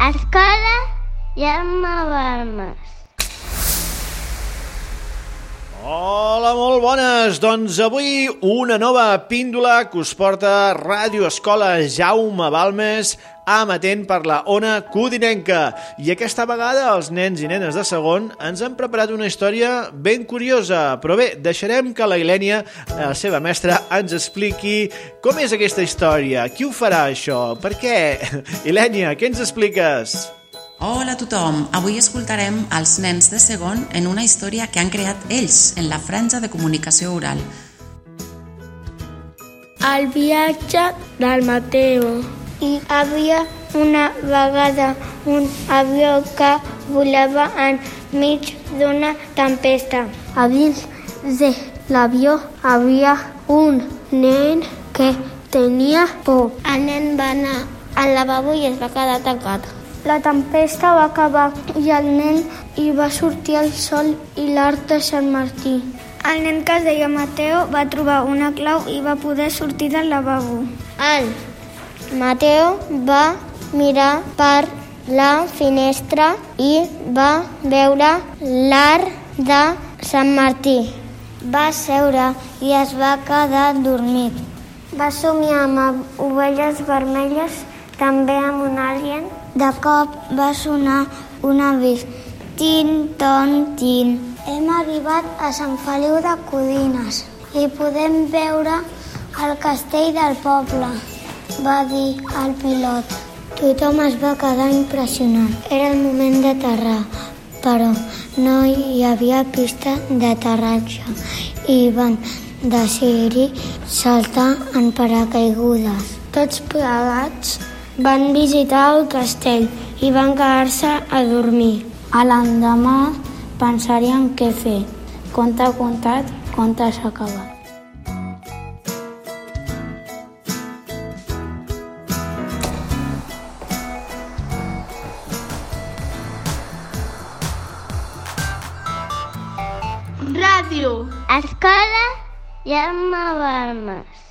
Escola Jaume Balmes. Hola, molt bones! Doncs avui una nova píndola que us porta Ràdio Escola Jaume Balmes, amatent per la ona codinenca. I aquesta vegada els nens i nenes de segon ens han preparat una història ben curiosa. Però bé, deixarem que la Ilènia, la seva mestra, ens expliqui com és aquesta història. Qui ho farà, això? Per què? Ilènia, què ens expliques? Hola a tothom! Avui escoltarem els nens de segon en una història que han creat ells en la franja de comunicació oral. El viatge del Mateo. Hi havia una vegada un avió que volava enmig d'una tempesta. A dins de l'avió havia un nen que tenia por. El nen va anar al lavabo i es va quedar tancat. La tempesta va acabar i el nen hi va sortir el sol i l'Arc de Sant Martí. El nen que es deia Mateo va trobar una clau i va poder sortir del lavabo. El Mateo va mirar per la finestra i va veure l'Arc de Sant Martí. Va seure i es va quedar dormit. Va somiar amb ovelles vermelles, també amb un alien. De cop va sonar un avís. Tin, ton, tin. Hem arribat a Sant Feliu de Codines i podem veure el castell del poble, va dir el pilot. Tothom es va quedar impressionat. Era el moment d'aterrar, però no hi havia pista d'aterratge i van decidir saltar en paracaigudes. Tots plegats van visitar el castell i van quedar-se a dormir. A l'endemà pensarien què fer. Conte contat, conte s'ha acabat. Ràdio Escola Jaume Balmes.